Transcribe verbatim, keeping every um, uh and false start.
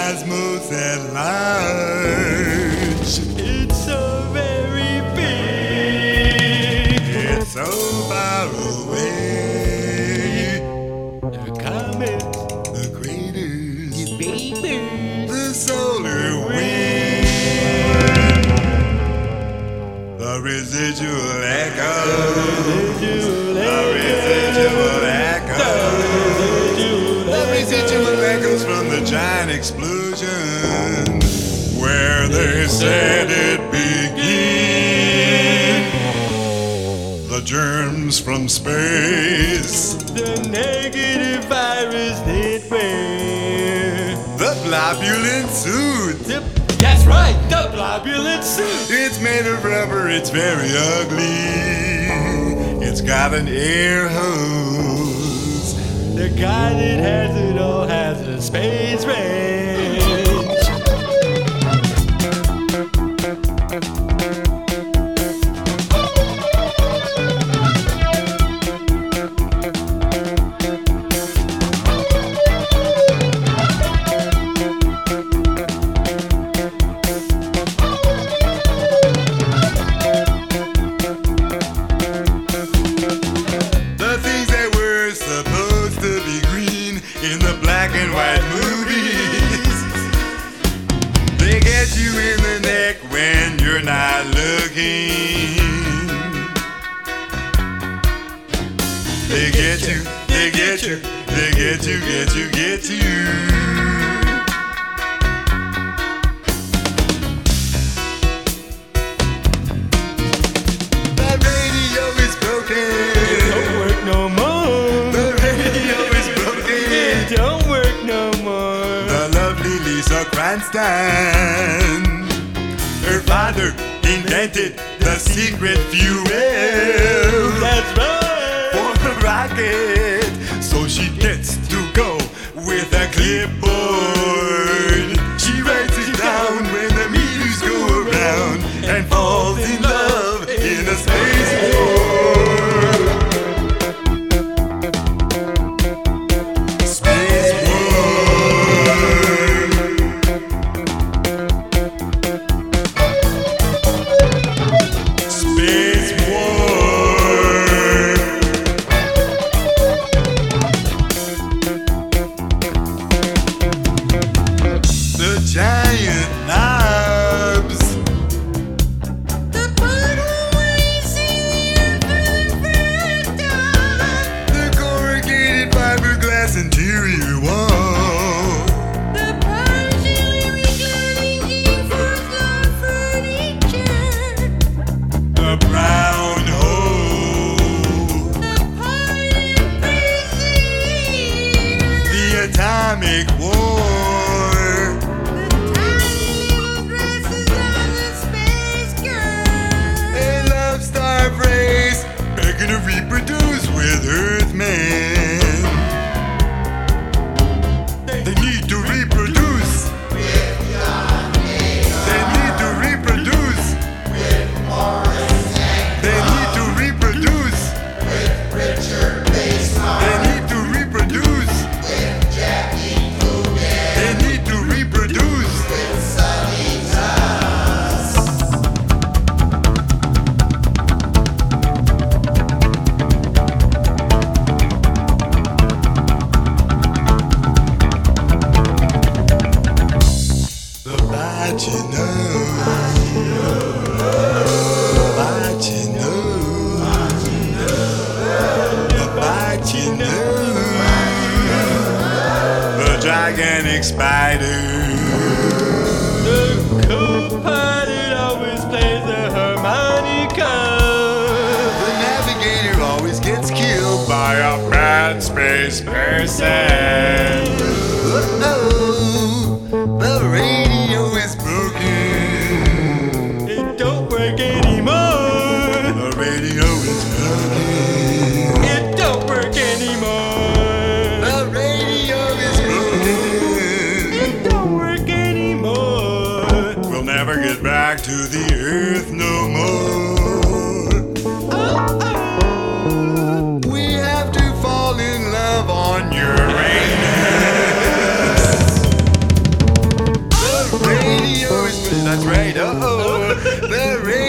cosmos at large. It's so very big. It's so far away. The comets, The craters, the babies, the solar wind, the residual echo, the residual echo, the residual echoes from the giant explosion where they said it began. The germs from space, the negative virus they wear. the globulin suit. The, that's right, the globulin suit. It's made of rubber, it's very ugly. It's got an air hose. The guy that has it all has a space race. The things that were supposed to be green in the black and white movies, they get you in the neck when you're not looking. They get you, they get you, they get you, get you, get you. That radio is broken. Don't work no more. The radio is broken. It don't work no more. The lovely Lisa Cranston. Her father invented the secret fuel That's right. for the rocket, so she gets to go with a clipboard. She writes it down when the meters go around and falls in love in a space war. Space war. Space war. The giant knobs. The part where you see the earth The corrugated fiberglass interior wall. The partially reclining four-floor furniture. The brown hole. The part in The atomic war. The tiny little dresses of the space girl. A love starved race begging to reproduce with Earthmen. They need to reproduce. They need to reproduce. They need to reproduce. They need to reproduce. They need to reproduce. The Bachelor. Bachelor. The Bachelor. The gigantic spider. The co-pilot always plays the harmonica. The navigator always gets killed by a bad space person. Uh-oh, the radio is broken. It don't work anymore. The radio is broken. It don't work anymore. The radio is broken. It don't work anymore. We'll never get back to the earth no more. Oh, oh. We have to fall in love on Uranus. that's right. Oh, the